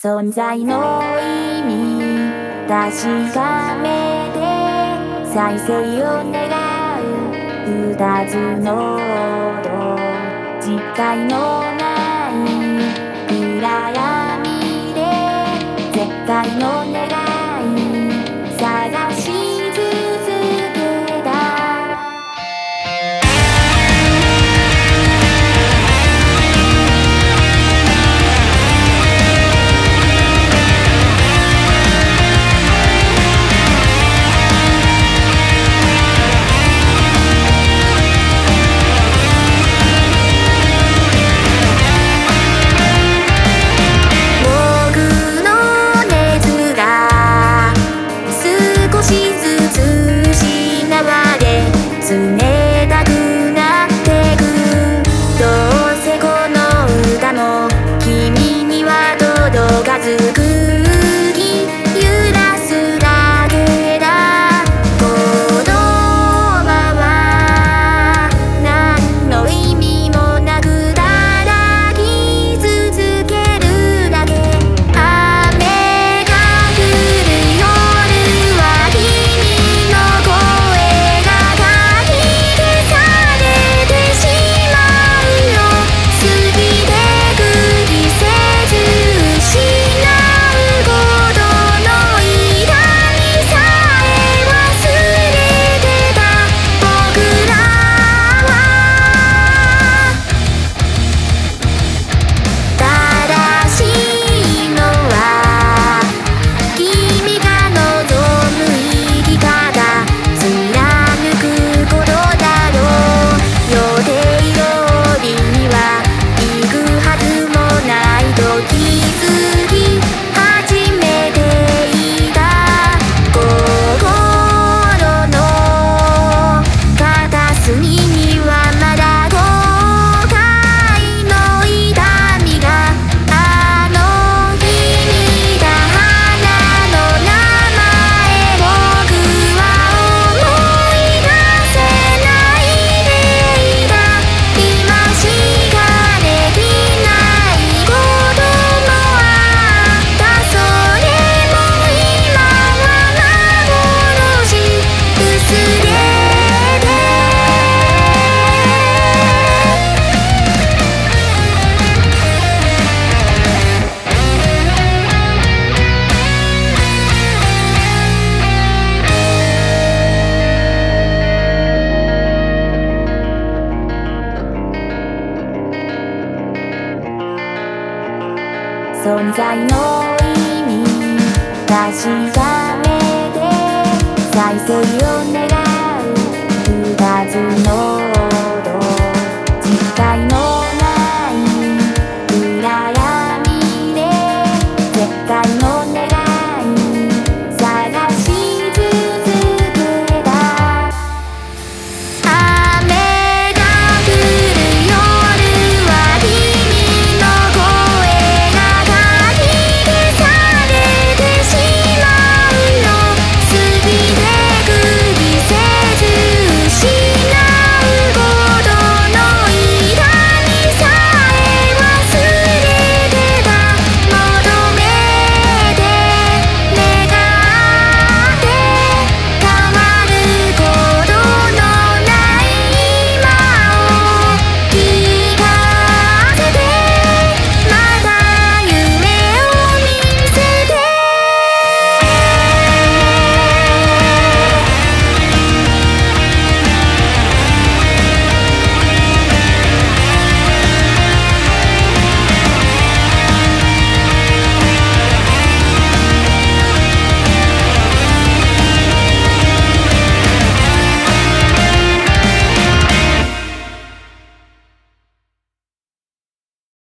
存在の意味確かめて再生を願う二つの音実体のない暗闇で絶対の願い探し続けた冷たくなってくどうせこの歌も君には届かず釘揺らすだけだ言葉は何の意味もなくただ傷つけるだけ雨が降る夜は君の声が存在の意味確かめて再生を願う二つの